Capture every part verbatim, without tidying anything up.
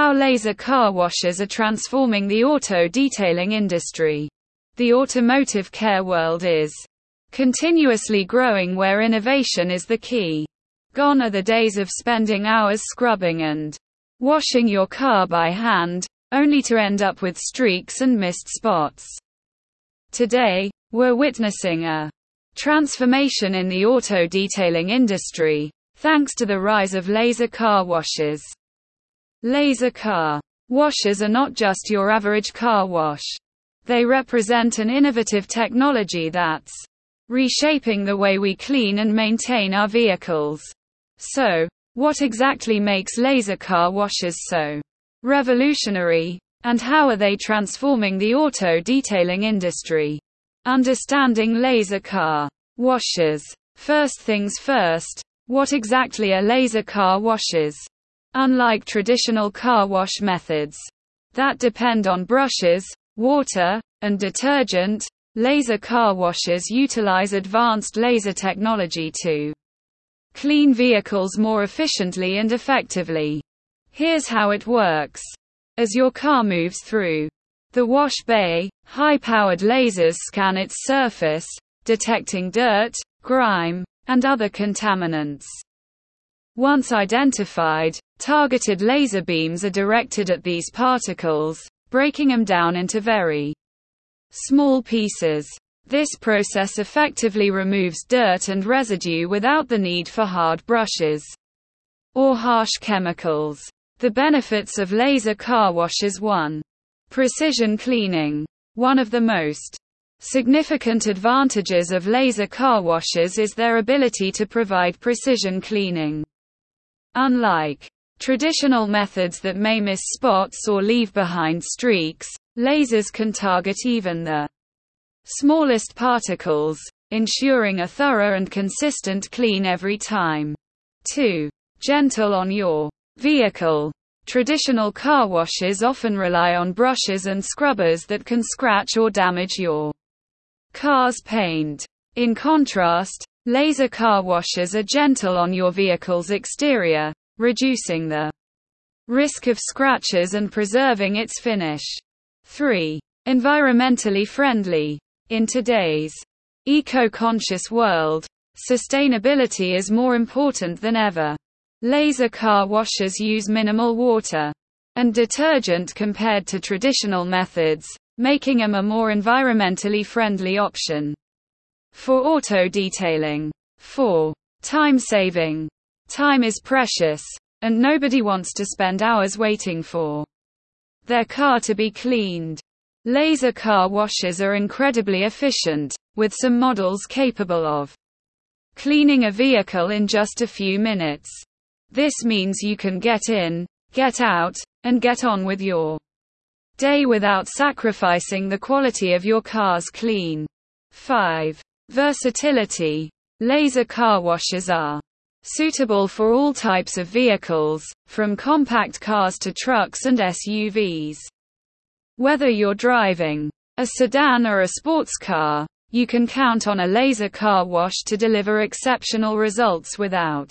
How laser car washes are transforming the auto detailing industry. The automotive care world is continuously growing, where innovation is the key. Gone are the days of spending hours scrubbing and washing your car by hand, only to end up with streaks and missed spots. Today, we're witnessing a transformation in the auto detailing industry, thanks to the rise of laser car washes. Laser car washes are not just your average car wash. They represent an innovative technology that's reshaping the way we clean and maintain our vehicles. So, what exactly makes laser car washes so revolutionary, and how are they transforming the auto detailing industry? Understanding laser car washes. First things first, what exactly are laser car washes? Unlike traditional car wash methods that depend on brushes, water, and detergent, laser car washes utilize advanced laser technology to clean vehicles more efficiently and effectively. Here's how it works. As your car moves through the wash bay, high-powered lasers scan its surface, detecting dirt, grime, and other contaminants. Once identified, targeted laser beams are directed at these particles, breaking them down into very small pieces. This process effectively removes dirt and residue without the need for hard brushes or harsh chemicals. The benefits of laser car washes. one. Precision cleaning. One of the most significant advantages of laser car washes is their ability to provide precision cleaning. Unlike traditional methods that may miss spots or leave behind streaks, lasers can target even the smallest particles, ensuring a thorough and consistent clean every time. two. Gentle on your vehicle. Traditional car washes often rely on brushes and scrubbers that can scratch or damage your car's paint. In contrast, laser car washes are gentle on your vehicle's exterior, reducing the risk of scratches and preserving its finish. three. Environmentally friendly. In today's eco-conscious world, sustainability is more important than ever. Laser car washes use minimal water and detergent compared to traditional methods, making them a more environmentally friendly option for auto detailing. four. Time saving. Time is precious, and nobody wants to spend hours waiting for their car to be cleaned. Laser car washes are incredibly efficient, with some models capable of cleaning a vehicle in just a few minutes. This means you can get in, get out, and get on with your day without sacrificing the quality of your car's clean. five. Versatility. Laser car washes are suitable for all types of vehicles, from compact cars to trucks and S U Vs. Whether you're driving a sedan or a sports car, you can count on a laser car wash to deliver exceptional results without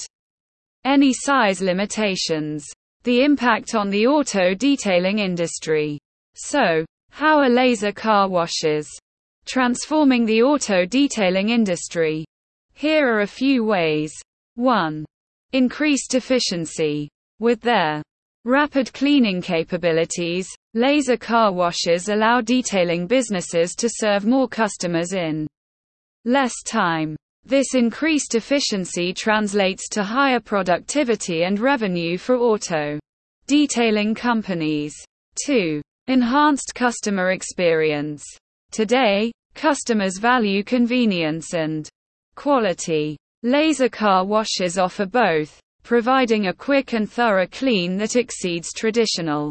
any size limitations. The impact on the auto detailing industry. So, how are laser car washes transforming the auto detailing industry? Here are a few ways. one. Increased efficiency. With their rapid cleaning capabilities, laser car washes allow detailing businesses to serve more customers in less time. This increased efficiency translates to higher productivity and revenue for auto detailing companies. two. Enhanced customer experience. Today, customers value convenience and quality. Laser car washes offer both, providing a quick and thorough clean that exceeds traditional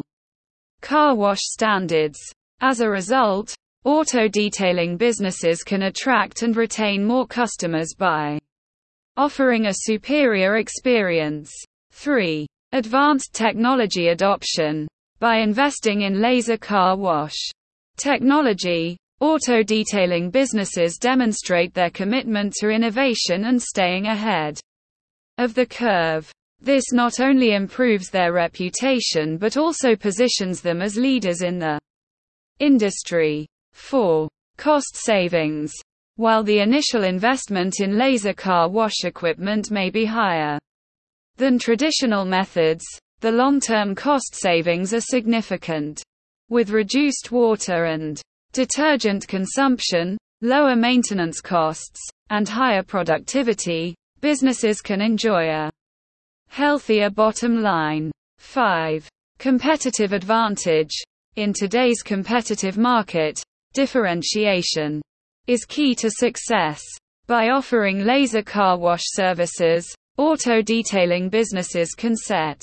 car wash standards. As a result, auto detailing businesses can attract and retain more customers by offering a superior experience. three. Advanced technology adoption. By investing in laser car wash technology, auto detailing businesses demonstrate their commitment to innovation and staying ahead of the curve. This not only improves their reputation but also positions them as leaders in the industry. four. Cost savings. While the initial investment in laser car wash equipment may be higher than traditional methods, the long-term cost savings are significant. With reduced water and detergent consumption, lower maintenance costs, and higher productivity, businesses can enjoy a healthier bottom line. five. Competitive advantage. In today's competitive market, differentiation is key to success. By offering laser car wash services, auto detailing businesses can set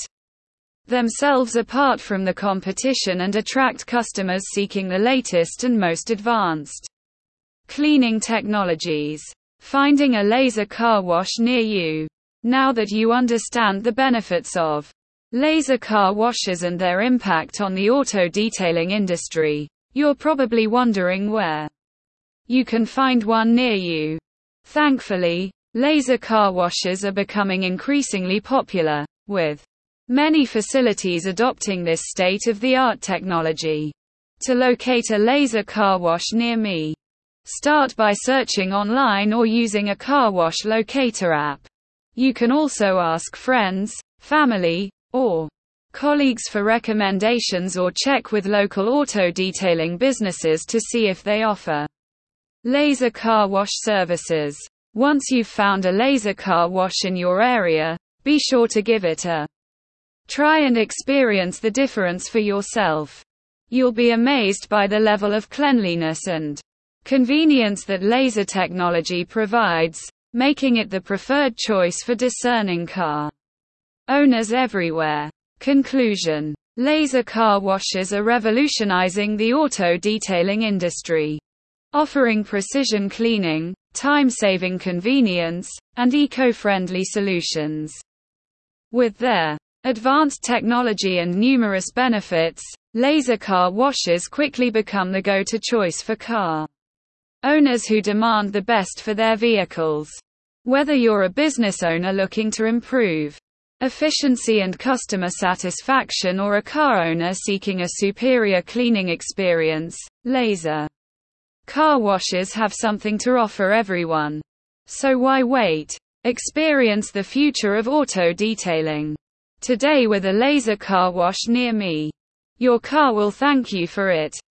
themselves apart from the competition and attract customers seeking the latest and most advanced cleaning technologies. Finding a laser car wash near you. Now that you understand the benefits of laser car washes and their impact on the auto detailing industry, you're probably wondering where you can find one near you. Thankfully, laser car washes are becoming increasingly popular, with many facilities adopting this state-of-the-art technology. To locate a laser car wash near me, start by searching online or using a car wash locator app. You can also ask friends, family, or colleagues for recommendations or check with local auto detailing businesses to see if they offer laser car wash services. Once you've found a laser car wash in your area, be sure to give it a try and experience the difference for yourself. You'll be amazed by the level of cleanliness and convenience that laser technology provides, making it the preferred choice for discerning car owners everywhere. Conclusion. Laser car washes are revolutionizing the auto detailing industry, offering precision cleaning, time-saving convenience, and eco-friendly solutions. With their advanced technology and numerous benefits, laser car washes quickly become the go-to choice for car owners who demand the best for their vehicles. Whether you're a business owner looking to improve efficiency and customer satisfaction or a car owner seeking a superior cleaning experience, laser car washes have something to offer everyone. So why wait? Experience the future of auto detailing today with a laser car wash near me. Your car will thank you for it.